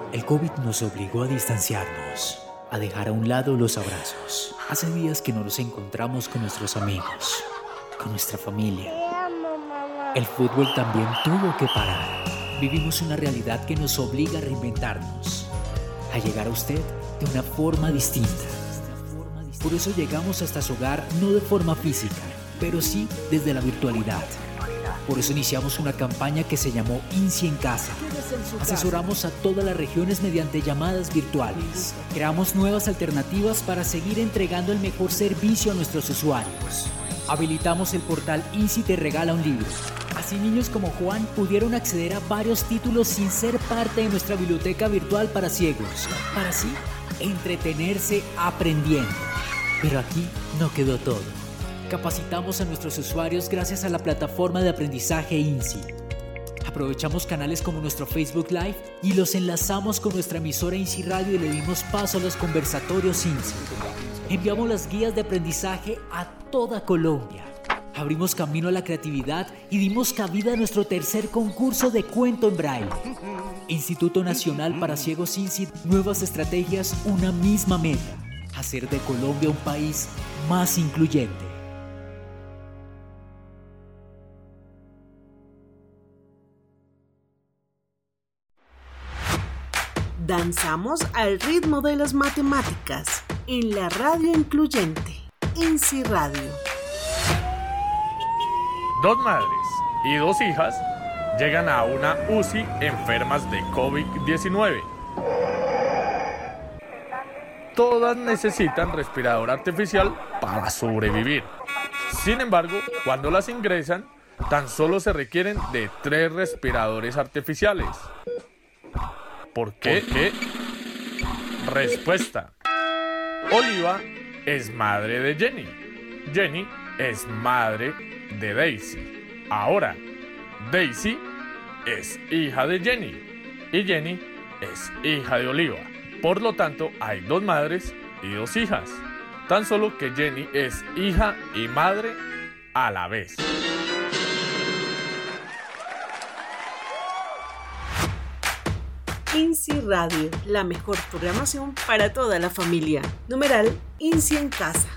El COVID nos obligó a distanciarnos, a dejar a un lado los abrazos. Hace días que no nos encontramos con nuestros amigos, con nuestra familia. El fútbol también tuvo que parar. Vivimos una realidad que nos obliga a reinventarnos, a llegar a usted de una forma distinta. Por eso llegamos hasta su hogar no de forma física, pero sí desde la virtualidad. Por eso iniciamos una campaña que se llamó INSI en Casa. Asesoramos a todas las regiones mediante llamadas virtuales. Creamos nuevas alternativas para seguir entregando el mejor servicio a nuestros usuarios. Habilitamos el portal INSI Te Regala un Libro. Así niños como Juan pudieron acceder a varios títulos sin ser parte de nuestra biblioteca virtual para ciegos, para así entretenerse aprendiendo. Pero aquí no quedó todo. Capacitamos a nuestros usuarios gracias a la plataforma de aprendizaje INSI. Aprovechamos canales como nuestro Facebook Live y los enlazamos con nuestra emisora INSI Radio y le dimos paso a los conversatorios INSI. Enviamos las guías de aprendizaje a toda Colombia. Abrimos camino a la creatividad y dimos cabida a nuestro tercer concurso de cuento en braille. Instituto Nacional para Ciegos INSI, nuevas estrategias, una misma meta: hacer de Colombia un país más incluyente. Danzamos al ritmo de las matemáticas en la radio incluyente, INSI Radio. 2 madres y 2 hijas llegan a una UCI enfermas de COVID-19. Todas necesitan respirador artificial para sobrevivir. Sin embargo, cuando las ingresan, tan solo se requieren de 3 respiradores artificiales. ¿Por qué? Respuesta: Oliva es madre de Jenny. Jenny es madre de Daisy. Ahora, Daisy es hija de Jenny y Jenny es hija de Oliva. Por lo tanto, hay 2 madres y 2 hijas. Tan solo que Jenny es hija y madre a la vez. INSI Radio, la mejor programación para toda la familia. Numeral INSI en Casa.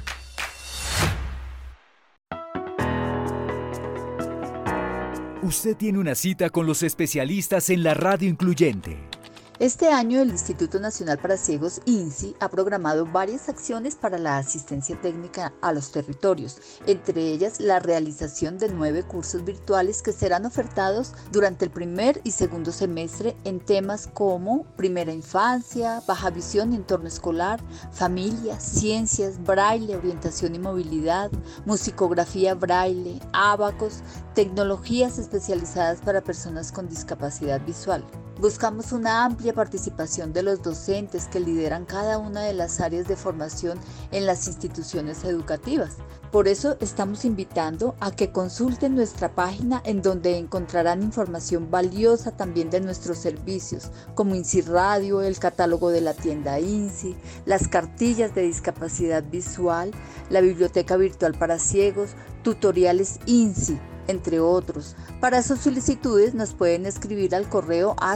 Usted tiene una cita con los especialistas en la radio incluyente. Este año el Instituto Nacional para Ciegos INSI ha programado varias acciones para la asistencia técnica a los territorios, entre ellas la realización de 9 cursos virtuales que serán ofertados durante el primer y segundo semestre en temas como primera infancia, baja visión y entorno escolar, familia, ciencias, braille, orientación y movilidad, musicografía braille, ábacos, tecnologías especializadas para personas con discapacidad visual. Buscamos una amplia participación de los docentes que lideran cada una de las áreas de formación en las instituciones educativas. Por eso estamos invitando a que consulten nuestra página, en donde encontrarán información valiosa también de nuestros servicios, como INSI Radio, el catálogo de la tienda INSI, las cartillas de discapacidad visual, la biblioteca virtual para ciegos, tutoriales INSI, entre otros. Para sus solicitudes nos pueden escribir al correo a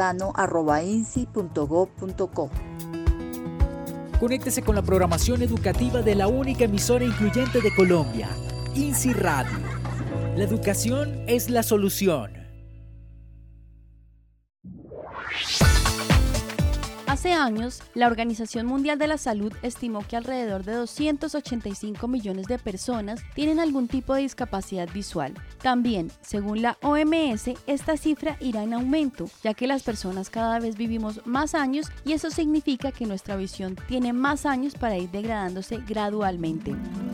ciudadano@insi.gov.co. Conéctese con la programación educativa de la única emisora incluyente de Colombia, INSI Radio. La educación es la solución. Hace años, la Organización Mundial de la Salud estimó que alrededor de 285 millones de personas tienen algún tipo de discapacidad visual. También, según la OMS, esta cifra irá en aumento, ya que las personas cada vez vivimos más años y eso significa que nuestra visión tiene más años para ir degradándose gradualmente.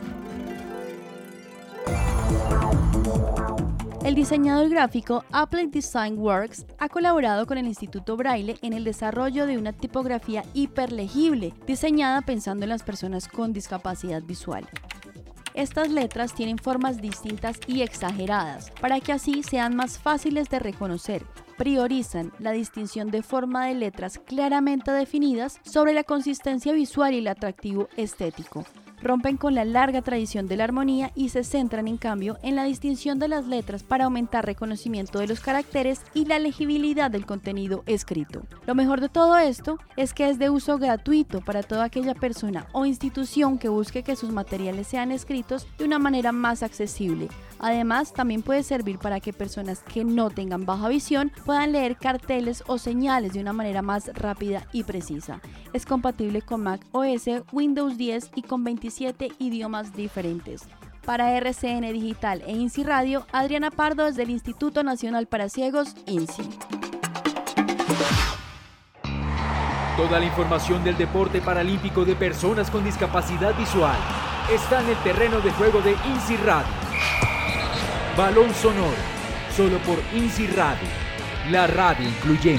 El diseñador gráfico Applied Design Works ha colaborado con el Instituto Braille en el desarrollo de una tipografía hiperlegible, diseñada pensando en las personas con discapacidad visual. Estas letras tienen formas distintas y exageradas, para que así sean más fáciles de reconocer. Priorizan la distinción de forma de letras claramente definidas sobre la consistencia visual y el atractivo estético. rompen con la larga tradición de la armonía y se centran en cambio en la distinción de las letras para aumentar reconocimiento de los caracteres y la legibilidad del contenido escrito. Lo mejor de todo esto es que es de uso gratuito para toda aquella persona o institución que busque que sus materiales sean escritos de una manera más accesible. Además, también puede servir para que personas que no tengan baja visión puedan leer carteles o señales de una manera más rápida y precisa. Es compatible con Mac OS, Windows 10 y con 27 idiomas diferentes. Para RCN Digital e INSI Radio, Adriana Pardo desde el Instituto Nacional para Ciegos, INSI. Toda la información del deporte paralímpico de personas con discapacidad visual está en el terreno de juego de INSI Radio. Balón Sonoro, solo por INSI Radio, la radio incluyente.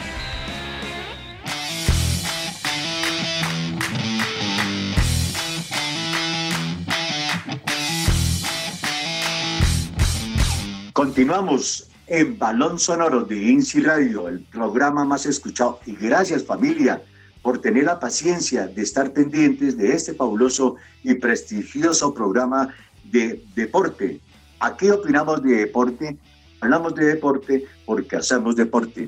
Continuamos en Balón Sonoro de INSI Radio, el programa más escuchado. Y gracias, familia, por tener la paciencia de estar pendientes de este fabuloso y prestigioso programa de deporte. Aquí opinamos de deporte, hablamos de deporte porque hacemos deporte.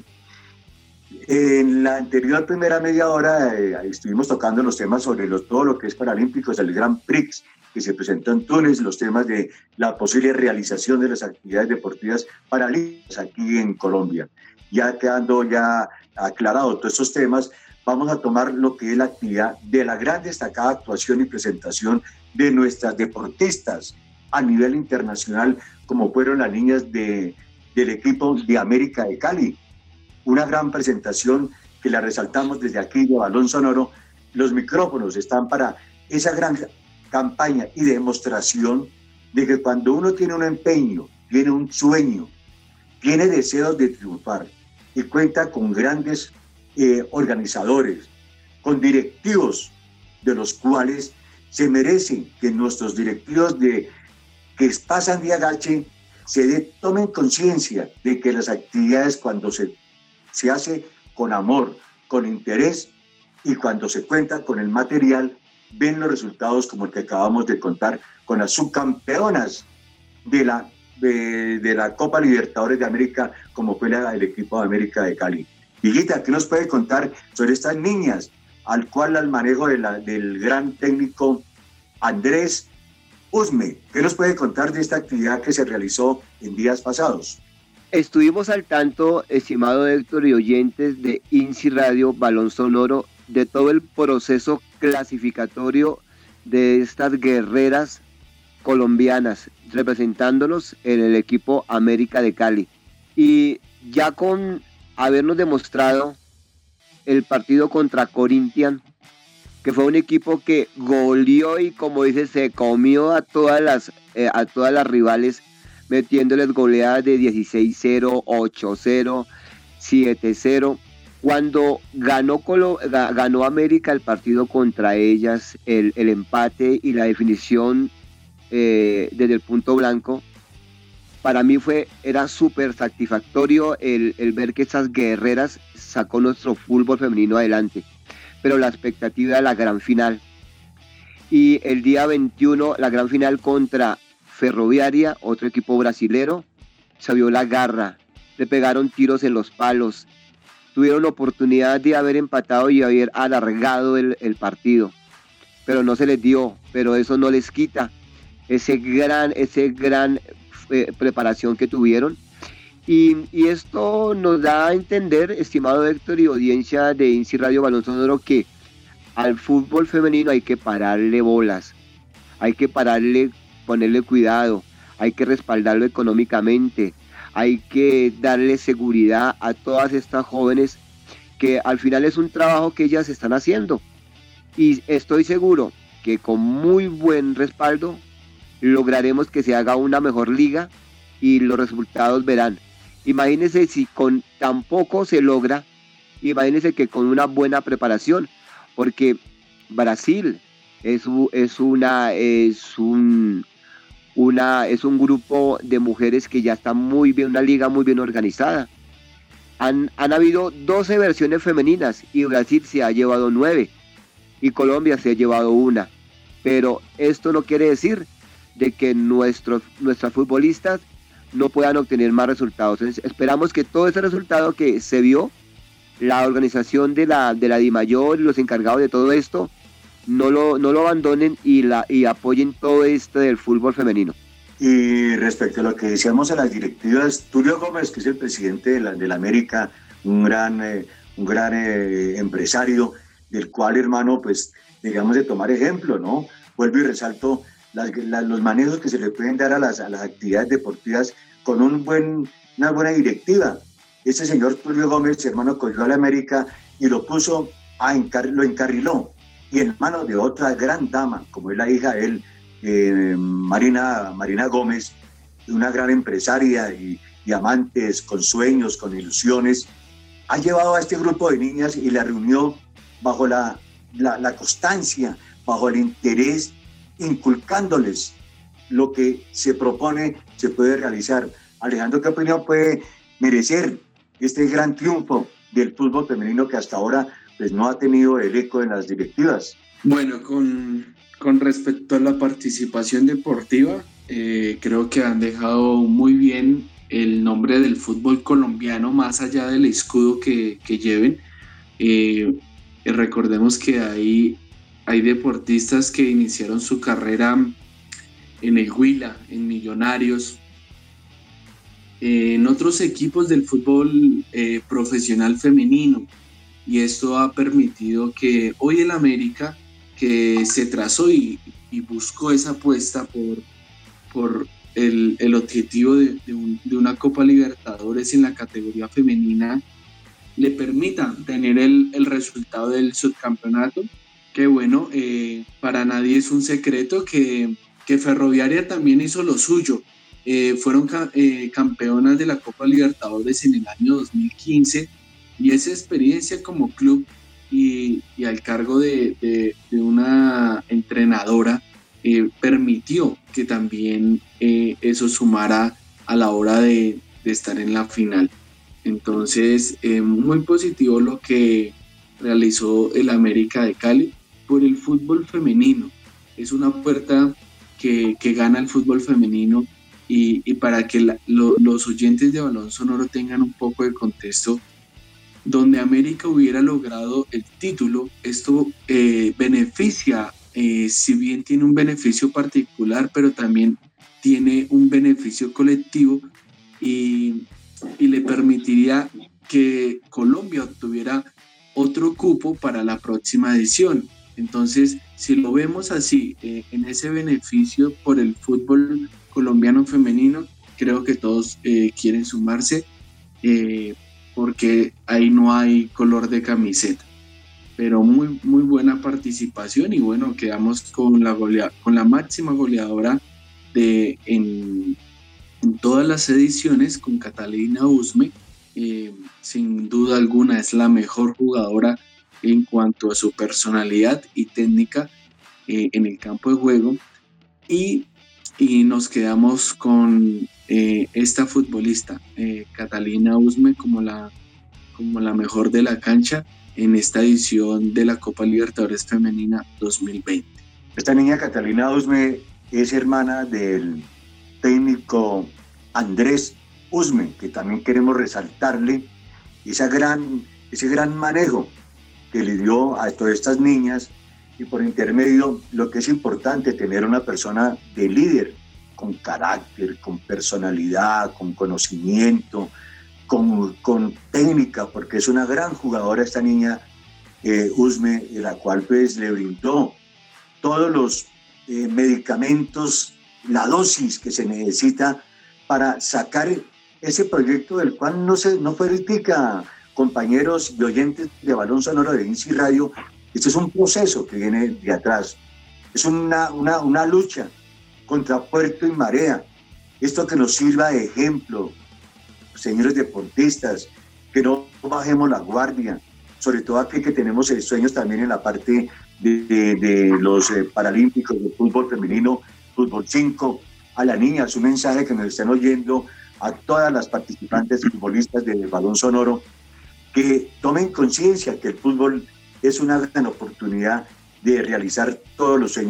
En la anterior primera media hora estuvimos tocando los temas sobre todo lo que es paralímpicos, el Grand Prix que se presentó en Túnez, los temas de la posible realización de las actividades deportivas paralímpicas aquí en Colombia. Ya quedando ya aclarado todos estos temas, vamos a tomar lo que es la actividad de la gran destacada actuación y presentación de nuestras deportistas a nivel internacional, como fueron las niñas del equipo de América de Cali. Una gran presentación que la resaltamos desde aquí de Balón Sonoro. Los micrófonos están para esa gran campaña y demostración de que cuando uno tiene un empeño, tiene un sueño, tiene deseos de triunfar y cuenta con grandes organizadores, con directivos de los cuales se merecen que nuestros directivos que pasan de agache tomen conciencia de que las actividades cuando se hace con amor, con interés y cuando se cuenta con el material, ven los resultados como el que acabamos de contar con las subcampeonas de la Copa Libertadores de América, como fue el equipo de América de Cali. Higuita, ¿qué nos puede contar sobre estas niñas, al manejo del gran técnico Andrés Usme? ¿Qué nos puede contar de esta actividad que se realizó en días pasados? Estuvimos al tanto, estimado Héctor y oyentes de INSI Radio, Balón Sonoro, de todo el proceso clasificatorio de estas guerreras colombianas, representándonos en el equipo América de Cali. Y ya con habernos demostrado el partido contra Corinthians, que fue un equipo que goleó y, como dice, se comió a todas las rivales, metiéndoles goleadas de 16-0, 8-0, 7-0. Cuando ganó América el partido contra ellas, el empate y la definición desde el punto blanco, para mí era súper satisfactorio el ver que esas guerreras sacó nuestro fútbol femenino adelante. Pero la expectativa era la gran final. Y el día 21, la gran final contra Ferroviaria, otro equipo brasilero, se vio la garra, le pegaron tiros en los palos, tuvieron oportunidad de haber empatado y haber alargado el partido, pero no se les dio, pero eso no les quita ese gran preparación que tuvieron. Y esto nos da a entender, estimado Héctor y audiencia de INSI Radio Balón Sonoro, que al fútbol femenino hay que pararle bolas, hay que ponerle cuidado, hay que respaldarlo económicamente, hay que darle seguridad a todas estas jóvenes, que al final es un trabajo que ellas están haciendo. Y estoy seguro que con muy buen respaldo lograremos que se haga una mejor liga y los resultados verán. Imagínense si con tan poco se logra, imagínense que con una buena preparación, porque Brasil es un grupo de mujeres que ya está muy bien, una liga muy bien organizada. Han habido 12 versiones femeninas y Brasil se ha llevado 9 y Colombia se ha llevado 1. pero esto no quiere decir de que nuestras futbolistas no puedan obtener más resultados. Entonces, esperamos que todo ese resultado que se vio, la organización de la DIMAYOR y los encargados de todo esto, no lo abandonen y apoyen todo esto del fútbol femenino. Y respecto a lo que decíamos a las directivas, Tulio Gómez, que es el presidente de la América, un gran empresario, del cual, hermano, pues digamos de tomar ejemplo, ¿no? Vuelvo y resalto los manejos que se le pueden dar a las actividades deportivas con una buena directiva. Ese señor Tulio Gómez, hermano, cogió a la América y lo puso, lo encarriló, y en manos de otra gran dama, como es la hija de él, Marina Gómez, una gran empresaria y amantes con sueños, con ilusiones, ha llevado a este grupo de niñas y la reunió bajo la constancia, bajo el interés, inculcándoles lo que se propone, se puede realizar. Alejandro, ¿qué opinión puede merecer este gran triunfo del fútbol femenino que hasta ahora pues, no ha tenido el eco en las directivas? Bueno, con respecto a la participación deportiva, creo que han dejado muy bien el nombre del fútbol colombiano más allá del escudo que lleven. Recordemos que hay deportistas que iniciaron su carrera en el Huila, en Millonarios, en otros equipos del fútbol profesional femenino, y esto ha permitido que hoy el América, que se trazó y buscó esa apuesta por el objetivo de una Copa Libertadores en la categoría femenina, le permita tener el resultado del subcampeonato, que bueno, para nadie es un secreto que Ferroviaria también hizo lo suyo. Fueron campeonas de la Copa Libertadores en el año 2015, y esa experiencia como club y al cargo de una entrenadora permitió que también eso sumara a la hora de estar en la final. Entonces, muy positivo lo que realizó el América de Cali por el fútbol femenino. Es una puerta que gana el fútbol femenino, y para que los oyentes de Balón Sonoro tengan un poco de contexto, donde América hubiera logrado el título, esto beneficia, si bien tiene un beneficio particular, pero también tiene un beneficio colectivo, y le permitiría que Colombia obtuviera otro cupo para la próxima edición. Entonces, si lo vemos así, en ese beneficio por el fútbol colombiano femenino, creo que todos quieren sumarse, porque ahí no hay color de camiseta. Pero muy, muy buena participación, y bueno, quedamos con la máxima goleadora en todas las ediciones, con Catalina Usme. Sin duda alguna es la mejor jugadora en cuanto a su personalidad y técnica en el campo de juego, y nos quedamos con esta futbolista, Catalina Usme, como la mejor de la cancha en esta edición de la Copa Libertadores Femenina 2020. Esta niña Catalina Usme es hermana del técnico Andrés Usme, que también queremos resaltarle ese gran manejo que le dio a todas estas niñas, y por intermedio lo que es importante, tener una persona de líder, con carácter, con personalidad, con conocimiento, con técnica, porque es una gran jugadora esta niña Usme, la cual pues le brindó todos los medicamentos, la dosis que se necesita para sacar ese proyecto del cual no fue crítica, compañeros y oyentes de Balón Sonoro de INSI Radio. Este es un proceso que viene de atrás, es una lucha contra puerto y marea. Esto que nos sirva de ejemplo, señores deportistas, que no bajemos la guardia, sobre todo aquí que tenemos sueños también en la parte de los paralímpicos de fútbol femenino, fútbol 5, a las niñas, un mensaje que nos están oyendo a todas las participantes futbolistas del Balón Sonoro, que tomen conciencia que el fútbol es una gran oportunidad de realizar todos los sueños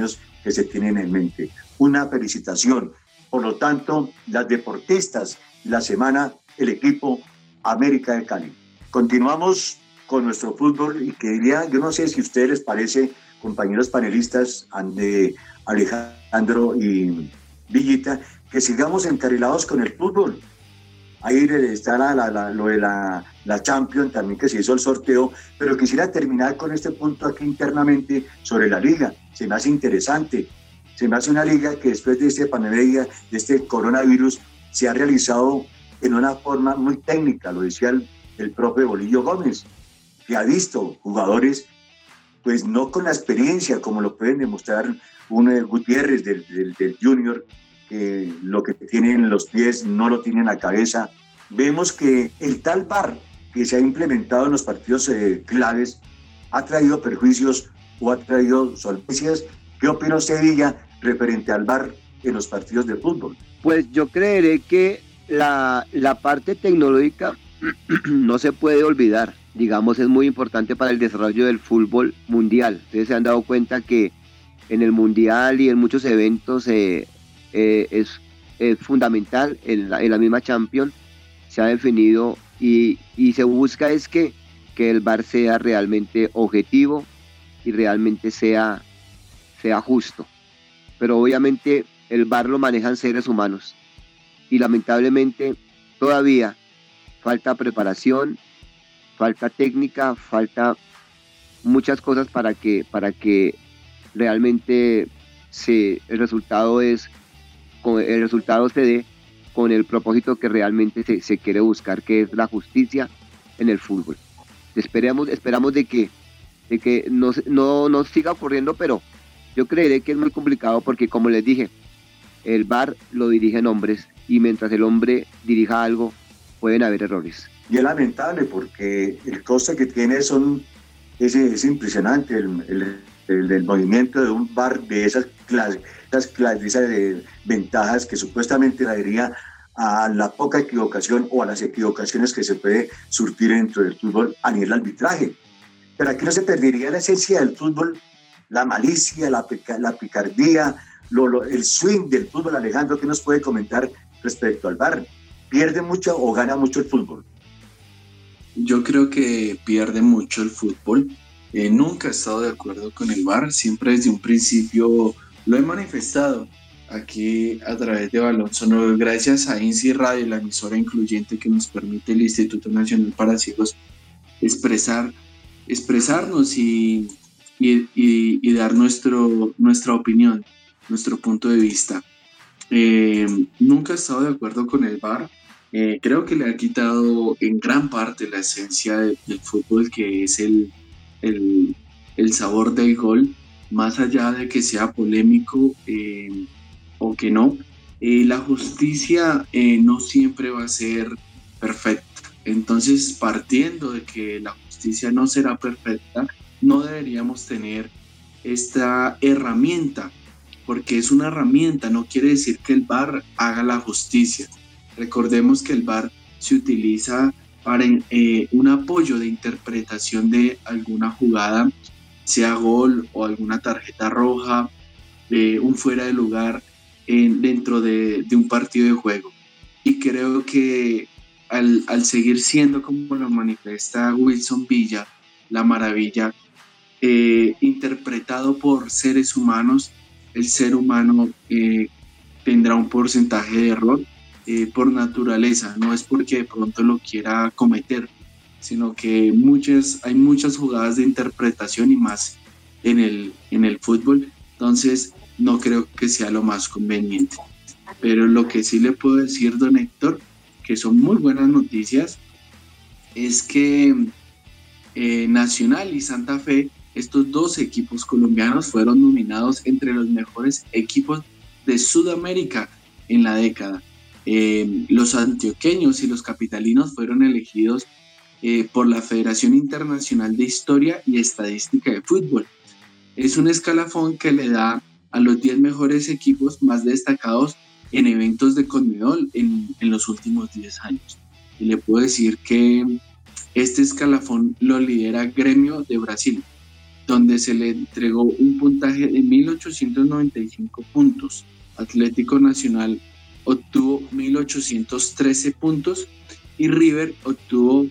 que se tienen en mente. Una felicitación. Por lo tanto, las deportistas, la semana, el equipo América de Cali. Continuamos con nuestro fútbol y que diría, yo no sé si a ustedes les parece, compañeros panelistas, Alejandro y Villita, que sigamos encarrilados con el fútbol. Ahí está lo de la Champions también, que se hizo el sorteo, pero quisiera terminar con este punto aquí internamente sobre la liga. Se me hace interesante, se me hace una liga que después de esta pandemia, de este coronavirus, se ha realizado en una forma muy técnica, lo decía el profe Bolillo Gómez, que ha visto jugadores, pues no con la experiencia como lo pueden demostrar un Gutiérrez del Junior, que lo que tiene en los pies no lo tiene en la cabeza. Vemos que el tal VAR que se ha implementado en los partidos claves ha traído perjuicios o ha traído solvencias. ¿Qué opina usted, Villa, referente al VAR en los partidos de fútbol? Pues yo creeré que la parte tecnológica no se puede olvidar. Digamos, es muy importante para el desarrollo del fútbol mundial. Ustedes se han dado cuenta que en el mundial y en muchos eventos es fundamental. En la misma Champions se ha definido y se busca es que el VAR sea realmente objetivo y realmente sea justo. Pero obviamente el VAR lo manejan seres humanos y lamentablemente todavía falta preparación, falta técnica, falta muchas cosas para que realmente el resultado se dé con el propósito que realmente se quiere buscar, que es la justicia en el fútbol. Esperamos de que no siga ocurriendo, pero yo creeré que es muy complicado porque, como les dije, el VAR lo dirigen hombres y mientras el hombre dirija algo pueden haber errores. Y es lamentable porque el coste que tiene es impresionante, el movimiento de un VAR de esas ventajas que supuestamente traería a la poca equivocación o a las equivocaciones que se puede surtir dentro del fútbol a nivel arbitraje. Pero aquí no se perdería la esencia del fútbol, la malicia, la picardía, el swing del fútbol. Alejandro, ¿qué nos puede comentar respecto al VAR? ¿Pierde mucho o gana mucho el fútbol? Yo creo que pierde mucho el fútbol. Nunca he estado de acuerdo con el VAR, siempre desde un principio lo he manifestado aquí a través de Balón Sonoro, gracias a INSI Radio, la emisora incluyente que nos permite el Instituto Nacional para Ciegos expresarnos y dar nuestra opinión, nuestro punto de vista. Nunca he estado de acuerdo con el VAR. Creo que le ha quitado en gran parte la esencia del fútbol, que es el sabor del gol, más allá de que sea polémico o que no. La justicia no siempre va a ser perfecta. Entonces, partiendo de que la justicia no será perfecta, no deberíamos tener esta herramienta, porque es una herramienta, no quiere decir que el VAR haga la justicia. Recordemos que el VAR se utiliza para un apoyo de interpretación de alguna jugada, sea gol o alguna tarjeta roja, un fuera de lugar dentro de un partido de juego. Y creo que al seguir siendo, como lo manifiesta Wilson Villa, la maravilla, interpretado por seres humanos, el ser humano tendrá un porcentaje de error por naturaleza, no es porque de pronto lo quiera cometer, sino que hay muchas jugadas de interpretación y más en el fútbol, entonces no creo que sea lo más conveniente. Pero lo que sí le puedo decir, don Héctor, que son muy buenas noticias, es que Nacional y Santa Fe, estos dos equipos colombianos, fueron nominados entre los mejores equipos de Sudamérica en la década. Los antioqueños y los capitalinos fueron elegidos por la Federación Internacional de Historia y Estadística de Fútbol. Es un escalafón que le da a los 10 mejores equipos más destacados en eventos de Conmebol en los últimos 10 años. Y le puedo decir que este escalafón lo lidera Grêmio de Brasil. donde se le entregó un puntaje de 1.895 puntos. Atlético Nacional obtuvo 1.813 puntos y River obtuvo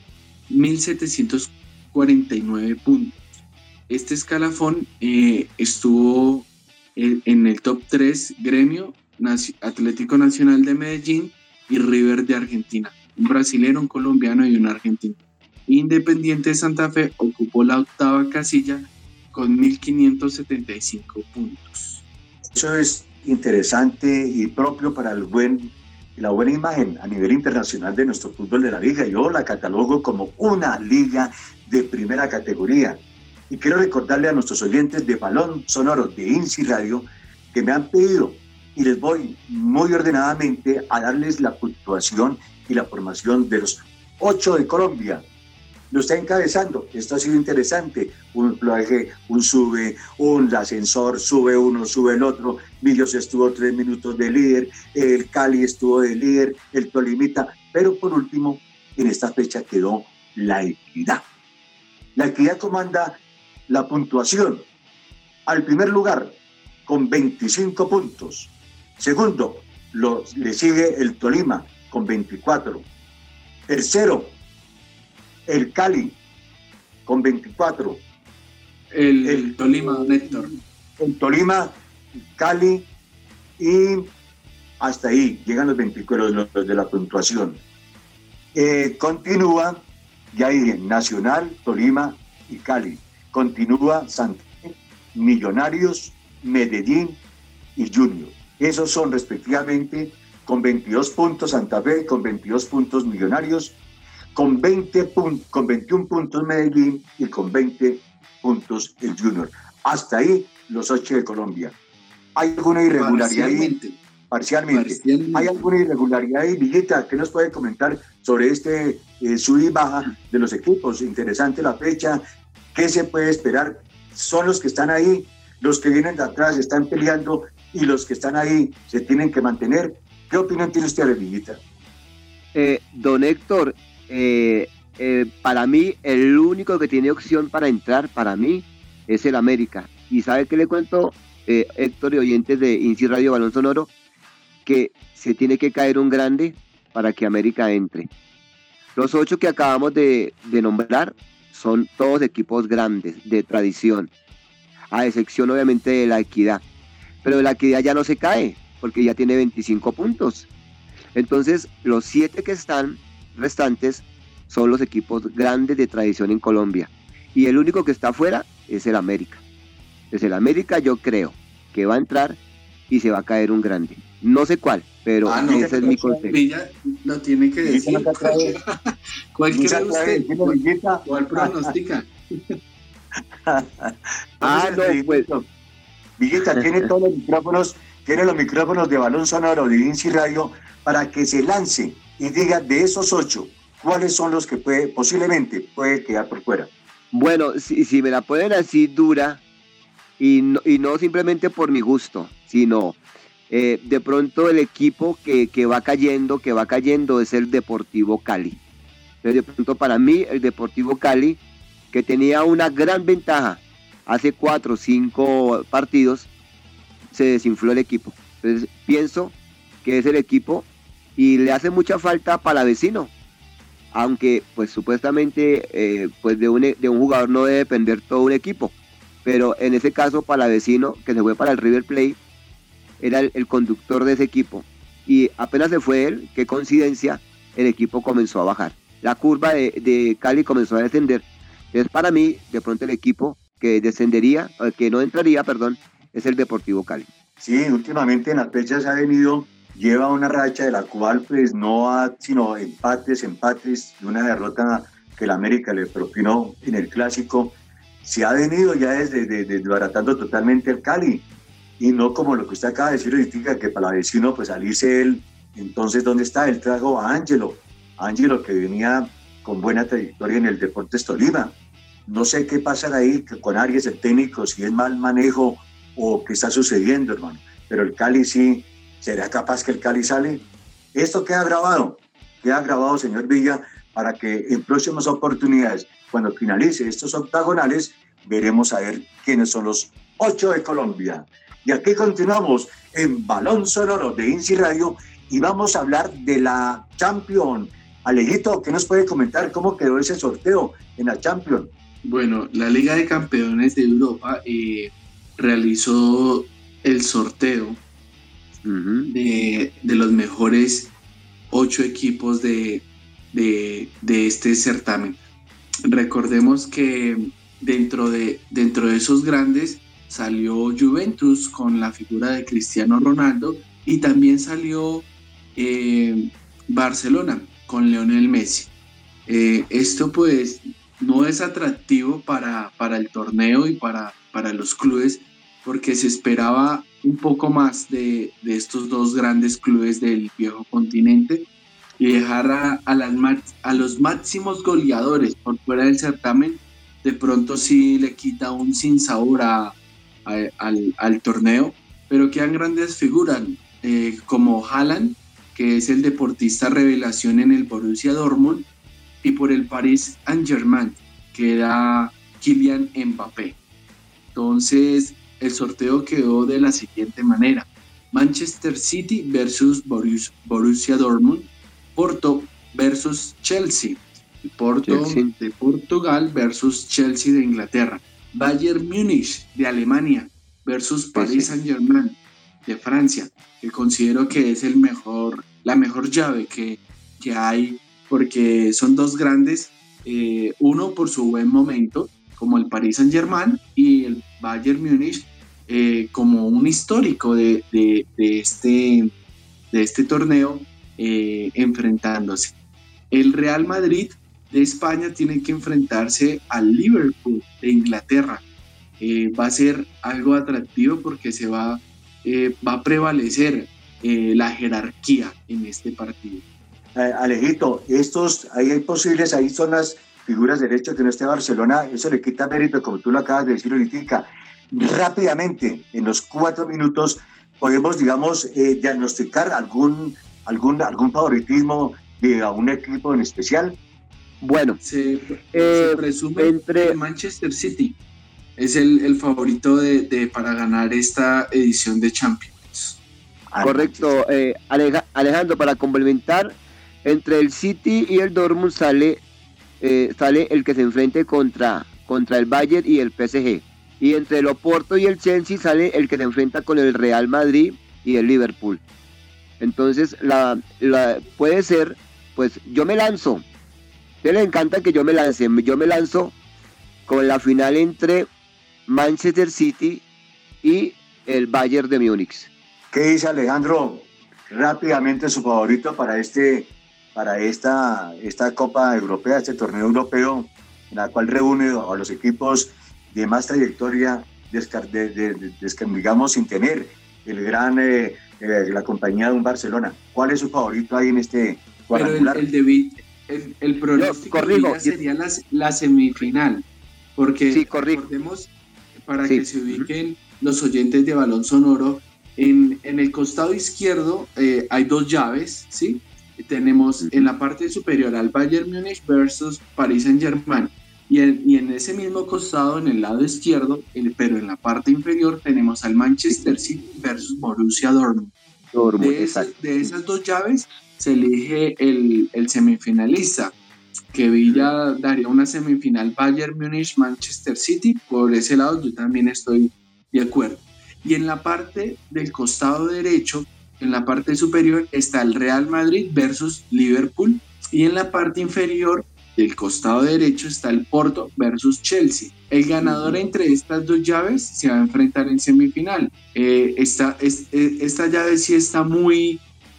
1.749 puntos. Este escalafón estuvo en el top 3 Gremio, Atlético Nacional de Medellín y River de Argentina. Un brasilero, un colombiano y un argentino. Independiente de Santa Fe ocupó la 8ª casilla con 1.575 puntos. Eso es interesante y propio para la buena imagen a nivel internacional de nuestro fútbol de la liga. Yo la catalogo como una liga de primera categoría. Y quiero recordarle a nuestros oyentes de Balón Sonoro de INSI Radio que me han pedido, y les voy muy ordenadamente a darles la puntuación y la formación de los 8 de Colombia. Lo está encabezando. Esto ha sido interesante. Un sube, un ascensor, sube uno, sube el otro. Millos estuvo 3 minutos de líder, el Cali estuvo de líder, el Tolimita. Pero por último, en esta fecha quedó la Equidad. La Equidad comanda la puntuación. Al primer lugar, con 25 puntos. Segundo, le sigue el Tolima, con 24. Tercero, el Cali, con 24. El Tolima, Néctor. El Tolima, Cali, y hasta ahí llegan los 24 los de la puntuación. Continúa, ya dije, Nacional, Tolima y Cali. Continúa Santa Fe, Millonarios, Medellín y Junior. Esos son respectivamente con 22 puntos Santa Fe, con 22 puntos Millonarios, con 21 puntos Medellín y con 20 puntos el Junior. Hasta ahí los 8 de Colombia. ¿Hay alguna irregularidad ahí? Parcialmente. ¿Hay alguna irregularidad ahí? Villita, ¿qué nos puede comentar sobre este sub y baja de los equipos? Interesante la fecha. ¿Qué se puede esperar? Son los que están ahí, los que vienen de atrás están peleando y los que están ahí se tienen que mantener. ¿Qué opinión tiene usted, Villita? Don Héctor, para mí el único que tiene opción para entrar para mí es el América. ¿Y sabe qué le cuento, Héctor y oyentes de INSI Radio Balón Sonoro? Que se tiene que caer un grande para que América entre. Los 8 que acabamos de nombrar son todos equipos grandes, de tradición, a excepción obviamente de la Equidad. Pero la Equidad ya no se cae, porque ya tiene 25 puntos. Entonces, los 7 que están restantes son los equipos grandes de tradición en Colombia. Y el único que está afuera es el América. Entonces, el América yo creo que va a entrar y se va a caer un grande. No sé cuál, pero ese es mi consejo. Villa lo tiene que decir. ¿Cuál cree usted? ¿Cuál pronostica? Pues Villita tiene todos los micrófonos, tiene los micrófonos de Balón Sonoro de INSI Radio para que se lance y diga de esos 8, ¿cuáles son los que posiblemente puede quedar por fuera? Bueno, si me la pueden así dura, y no simplemente por mi gusto, sino de pronto el equipo que va cayendo es el Deportivo Cali. Entonces, de pronto para mí el Deportivo Cali, que tenía una gran ventaja hace 4 o 5 partidos, se desinfló el equipo. Entonces pienso que es el equipo y le hace mucha falta Palavecino, aunque pues supuestamente pues de un jugador no debe depender todo un equipo, pero en ese caso Palavecino, que se fue para el River Plate, era el conductor de ese equipo, y apenas se fue él, qué coincidencia, el equipo comenzó a bajar, la curva de Cali comenzó a descender. Entonces para mí de pronto el equipo que no entraría, es el Deportivo Cali. Sí, últimamente en las fechas lleva una racha de la cual pues sino empates y una derrota que el América le propinó en el Clásico. Se ha venido ya desbaratando totalmente el Cali, y no como lo que usted acaba de decir ahorita, que para vecino pues salirse él. Entonces, ¿dónde está? Él trajo a Ángelo que venía con buena trayectoria en el Deportes Tolima. No sé qué pasa ahí con Arias, el técnico, si es mal manejo o qué está sucediendo, hermano. Pero el Cali sí, ¿será capaz que el Cali sale? Esto queda grabado, señor Villa, para que en próximas oportunidades, cuando finalice estos octagonales, veremos a ver quiénes son los 8 de Colombia. Y aquí continuamos en Balón Sonoro de INSI Radio y vamos a hablar de la Champions. Alejito, ¿qué nos puede comentar? ¿Cómo quedó ese sorteo en la Champions? Bueno, la Liga de Campeones de Europa realizó el sorteo de los mejores 8 equipos de este certamen. Recordemos que dentro de esos grandes salió Juventus con la figura de Cristiano Ronaldo y también salió Barcelona con Lionel Messi. Esto pues no es atractivo para el torneo y para los clubes, porque se esperaba un poco más de estos dos grandes clubes del viejo continente y dejar a los máximos goleadores por fuera del certamen. De pronto sí le quita un sinsabor al torneo, pero quedan grandes figuras como Haaland, que es el deportista revelación en el Borussia Dortmund, y por el Paris Saint-Germain queda Kylian Mbappé. Entonces el sorteo quedó de la siguiente manera: Manchester City versus Borussia Dortmund, Porto versus Chelsea, Porto de Portugal versus Chelsea de Inglaterra, Bayern Múnich de Alemania versus Paris Saint-Germain de Francia, que considero que es la mejor llave que hay, porque son dos grandes, uno por su buen momento, como el Paris Saint-Germain, y el Bayern Múnich como un histórico de este torneo, enfrentándose. El Real Madrid de España tiene que enfrentarse al Liverpool de Inglaterra. Va a ser algo atractivo porque se va a prevalecer la jerarquía en este partido. Alejito, ahí hay posibles, ahí son las figuras de derecho que no esté Barcelona, eso le quita mérito, como tú lo acabas de decir ahorita. Rápidamente, en los 4 minutos, podemos, digamos, diagnosticar algún favoritismo de un equipo en especial. Bueno, se presume que Manchester City es el favorito para ganar esta edición de Champions. Correcto, Alejandro, para complementar, entre el City y el Dortmund sale el que se enfrente contra el Bayern y el PSG, y entre el Oporto y el Chelsea sale el que se enfrenta con el Real Madrid y el Liverpool. Entonces puede ser, pues yo me lanzo, a él le encanta que yo me lanzo con la final entre Manchester City y el Bayern de Múnich. ¿Qué dice Alejandro? Rápidamente su favorito para esta Copa Europea, este torneo europeo, en la cual reúne a los equipos de más trayectoria, digamos, sin tener la compañía de un Barcelona. ¿Cuál es su favorito ahí en este cuadrangular? Pero el pronóstico sería la semifinal, porque recordemos, para que se ubiquen los oyentes de Balón Sonoro, en el costado izquierdo hay 2 llaves, ¿sí? Tenemos en la parte superior al Bayern Múnich versus Paris Saint-Germain, y en ese mismo costado, en el lado izquierdo, pero en la parte inferior, tenemos al Manchester City versus Borussia Dortmund. De esas 2 llaves se elige el semifinalista, que Villa daría una semifinal Bayern Múnich Manchester City. Por ese lado yo también estoy de acuerdo. Y en la parte del costado derecho, en la parte superior, está el Real Madrid versus Liverpool, y en la parte inferior del costado derecho está el Porto versus Chelsea. El ganador entre estas 2 llaves se va a enfrentar en semifinal. Esta llave sí está muy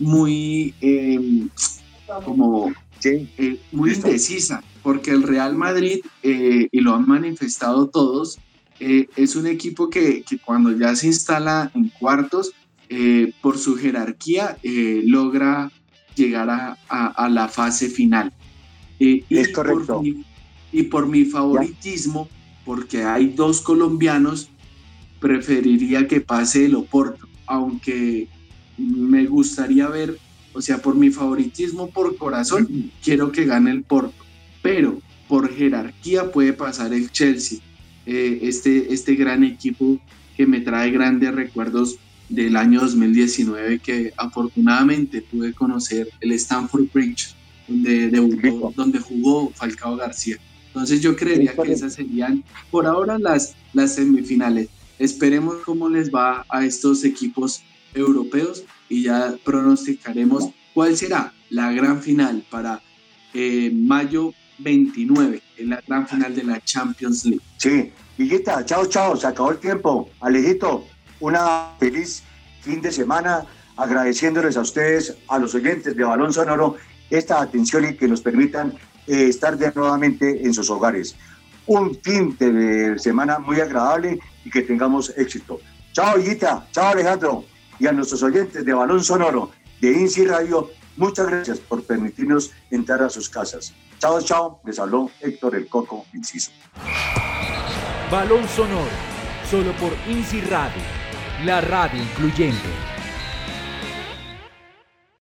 indecisa, porque el Real Madrid, y lo han manifestado todos, es un equipo que cuando ya se instala en cuartos, por su jerarquía, logra llegar a la fase final. Es correcto. Por mi favoritismo, porque hay 2 colombianos, preferiría que pase el Oporto, aunque me gustaría ver, por mi favoritismo, por corazón, quiero que gane el Porto, pero por jerarquía puede pasar el Chelsea. este gran equipo que me trae grandes recuerdos del año 2019, que afortunadamente pude conocer el Stamford Bridge, donde jugó Falcao García. Entonces yo creería que esas serían por ahora las semifinales. Esperemos cómo les va a estos equipos europeos y ya pronosticaremos cuál será la gran final para mayo 29, en la gran final de la Champions League. Sí, Higuita, chao, se acabó el tiempo. Alejito, una feliz fin de semana, agradeciéndoles a ustedes, a los oyentes de Balón Sonoro, esta atención y que nos permitan estar nuevamente en sus hogares. Un fin de semana muy agradable y que tengamos éxito. Chao, Higuita, chao, Alejandro, y a nuestros oyentes de Balón Sonoro, de INSI Radio, muchas gracias por permitirnos entrar a sus casas. Chao, les habló Héctor El Coco Inciso. Balón Sonoro, solo por INSI Radio, la radio incluyente.